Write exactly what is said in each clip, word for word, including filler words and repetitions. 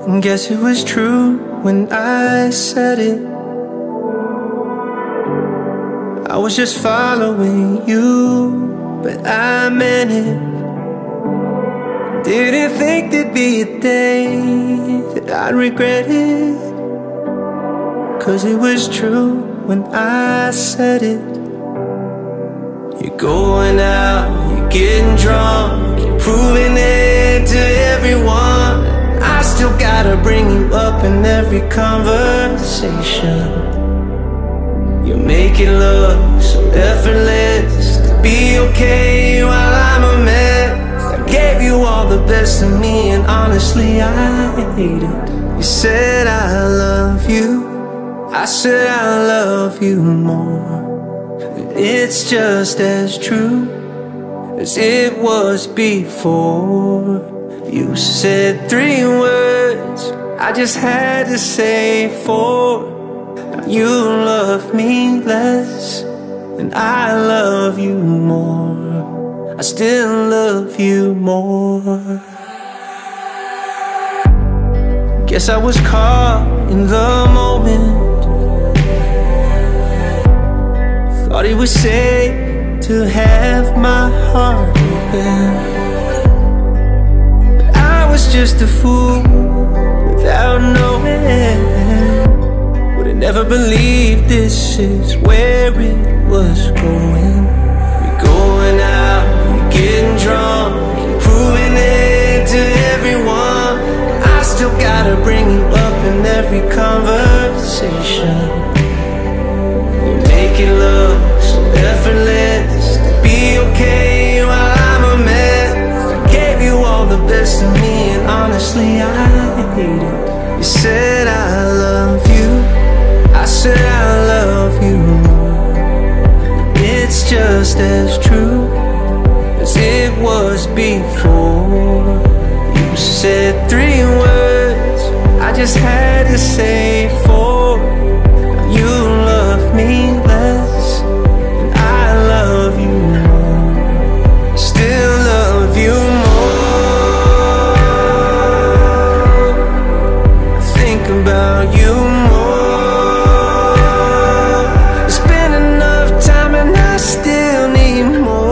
And guess it was true when I said it. I was just following you, but I meant it. Didn't think there'd be a day that I'd regret it, 'cause it was true when I said it. You're going out, you're getting drunk, you're proving it to everyone. I still gotta bring you up in every conversation. You make it look so effortless to be okay while I'm a mess. I gave you all the best of me, and honestly I hate it. You said I love you, I said I love you more. It's just as true as it was before. You said three words, I just had to say four. Now you love me less, and I love you more. I still love you more. Guess I was caught in the moment. Thought it was safe to have my heart open, but I was just a fool without knowing. Would've never believed this is where it was going. You're going out, you're getting drunk, you're proving it to everyone. I still gotta bring you up in every conversation. You make it look so effortless to be okay while I'm a mess. I gave you all the best of me, and honestly I hate it. You said I love you, I said I love you more. It's just as true as it was before. You said three words, I just had to say four. You love me less, and I love you more. Still love you more. I think about you more. It's been enough time and I still need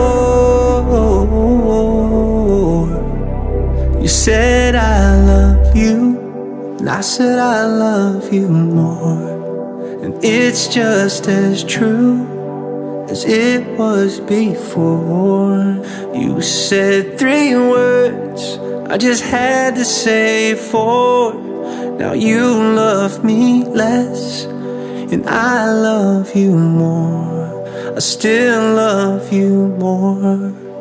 more. You said I love you, and I said I love you more. And it's just as true as it was before. You said three words, I just had to say four. Now you love me less, and I love you more. I still love you more.